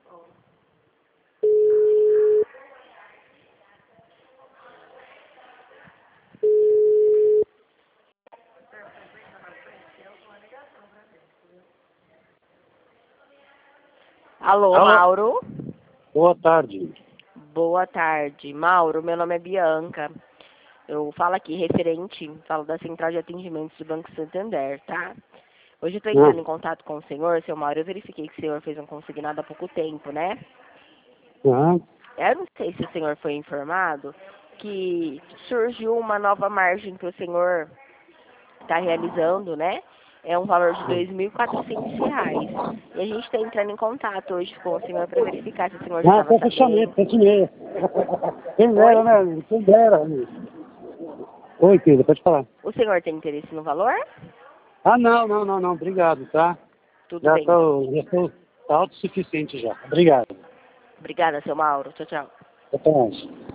Alô, Alô? Mauro? Boa tarde. Boa tarde. Mauro, meu nome é Bianca. Eu falo aqui falo da Central de Atendimentos do Banco Santander, tá? Hoje eu estou entrando em contato com o senhor, seu Mauro. Eu verifiquei que o senhor fez um consignado há pouco tempo, né? Uhum. Eu não sei se o senhor foi informado que surgiu uma nova margem que o senhor está realizando, né? É um valor de R$ 2.400. E a gente está entrando em contato hoje com o senhor para verificar se o senhor já Ah, estava foi fechamento, sabendo. fechamento. Quem dera, Oi? né, amigo? Quem dera, amigo. Oi, querida, pode falar. O senhor tem interesse no valor? Ah, não, obrigado, tá? Tudo Já bem, então. estou autossuficiente já. Obrigado. Obrigada, seu Mauro. Tchau, tchau. Até mais.